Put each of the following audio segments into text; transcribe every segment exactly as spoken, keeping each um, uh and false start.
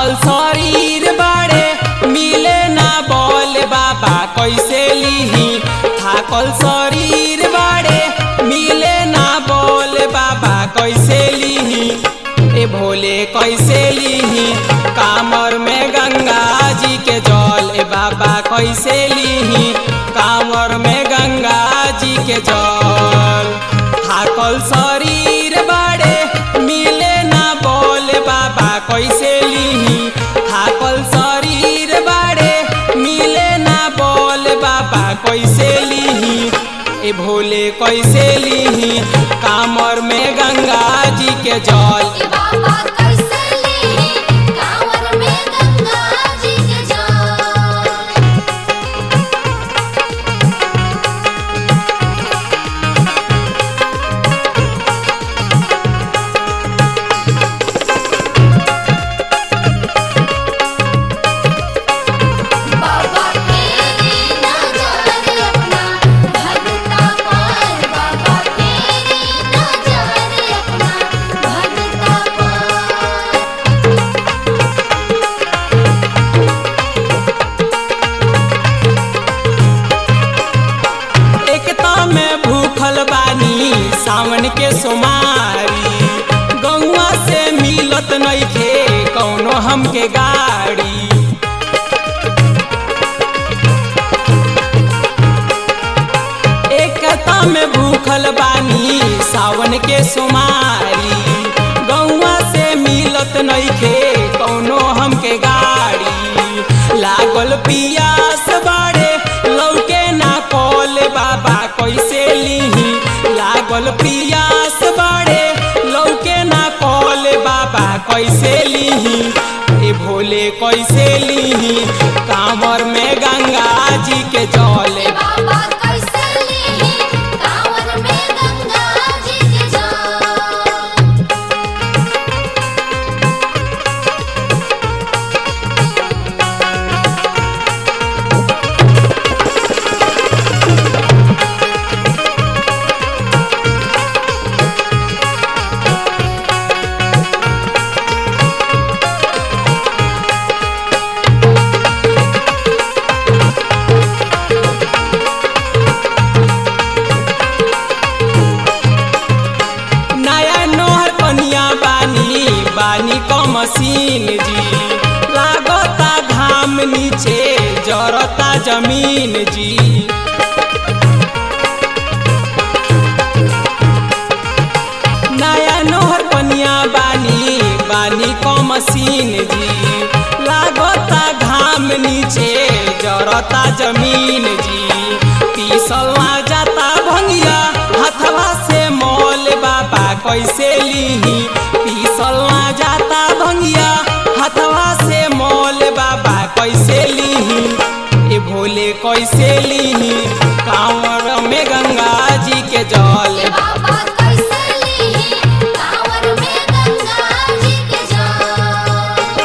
थाकल शरीर बाड़े मिले ना बोल बाबा कैसे लीही। थाकल शरीर बाड़े मिले ना बोल बाबा कैसे लीही। ए भोले कैसे लीही कामर में गंगा जी के जल। ए बाबा कैसे लीही कामर में गंगा जी के जल। थाकल शरीर बाड़े मिले ना बोल बाबा कैसे लीही। थाकल शरीर बाड़े मिले ना बोल बाबा कैसे लीही। ए भोले कैसे लीही कामर में गंगा जी के जल। ए बाबा कैसे लीही कांवर में गंगा जी के जल। बाबा तेरी नजर अपना भगता पर। बाबा तेरी नजर अपना भगता पर। एकता में भूखल बानी सावन के सोमारी। गौवा से मिलत नइखे कौनो हमके गाड़ी। एकता में भूखल बानी सावन के सोमारी। गौवा से मिलत नइखे कौनो हमके गाड़ी। लागल पियास बाड़े लौके ना कॉल बाबा कैसे लीही। लागल पियास बाड़े लौके ना कॉल बाबा कैसे लीही। ए भोले कैसे लीही कांवर में गंगा जी के जल। ए बाबा कैसे लीही कांवर में गंगा जी के जल। नया नोहर कनिया बानी बानी क मशीन जी। लागता घाम नीचे जरता जमीन जी। नया नोहर कनिया बानी बानी क मशीन जी। लागता घाम नीचे जरता जमीन जी। पीसल ना जाता भंगिया हथवा से मोल बाबा कैसे लीही। पीसल ना जाता भंगिया हथवा से मोल बाबा कैसे लीही। ए भोले कैसे लीही कांवर में गंगा जी के जल। ए बाबा कैसे लीही कांवर में गंगा जी के जल।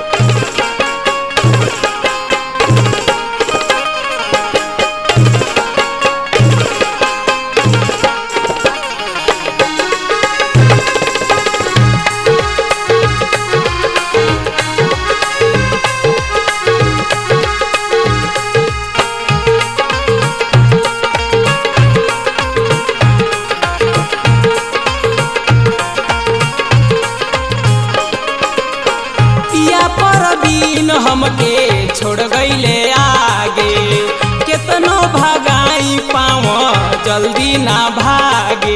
पिया परवीन हमके छोड़ गईले आगे। केतनो भगाई पाव जल्दी ना भागे।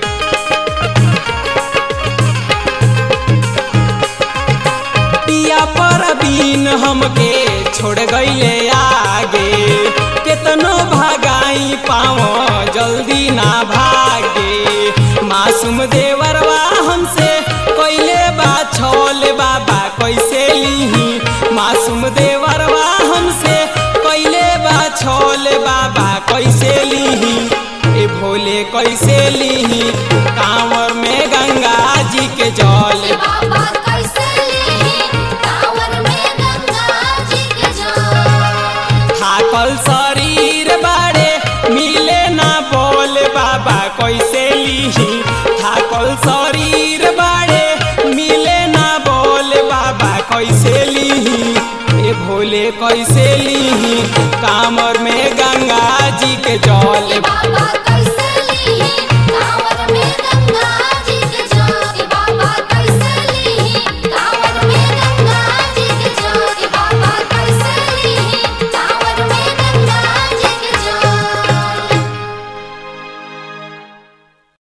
पिया परवीन हमके छोड़ गईले आगे। केतनो भगाई पाव जल्दी ना भागे। मासूम देवरवा हमसे कैले बा छोल बाबा कैसे लीही। मासूम देवरवा हमसे कैले बा छोल बाबा कैसे लीही। ए भोले कैसे लीही कांवर में गंगा जी के जल। ए बाबा कैसे लीही कांवर में गंगा जी के जल। थाकल शरीर बाड़े मिले ना बोल बाबा कैसे लीही। थाकल शरीर बाड़े मिले ना बोल बाबा कैसे ली। कैसे लीही कांवर में गंगा जी के जल